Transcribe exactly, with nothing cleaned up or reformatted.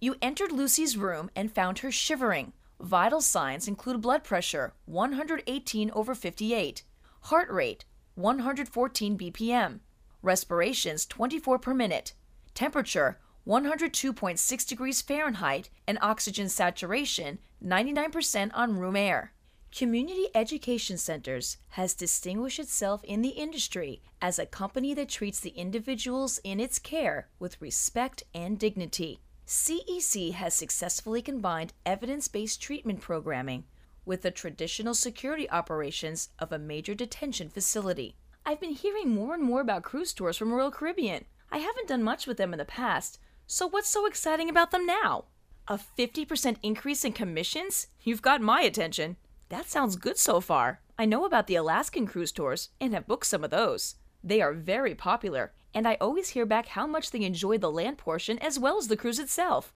You entered Lucy's room and found her shivering. Vital signs include blood pressure, one hundred eighteen over fifty-eight, heart rate, one hundred fourteen B P M, respirations twenty-four per minute, temperature, one hundred two point six degrees Fahrenheit, and oxygen saturation, ninety-nine percent on room air. Community Education Centers has distinguished itself in the industry as a company that treats the individuals in its care with respect and dignity. C E C has successfully combined evidence-based treatment programming with the traditional security operations of a major detention facility. I've been hearing more and more about cruise tours from Royal Caribbean. I haven't done much with them in the past, so what's so exciting about them now? A fifty percent increase in commissions? You've got my attention. That sounds good so far. I know about the Alaskan cruise tours and have booked some of those. They are very popular, and I always hear back how much they enjoy the land portion as well as the cruise itself.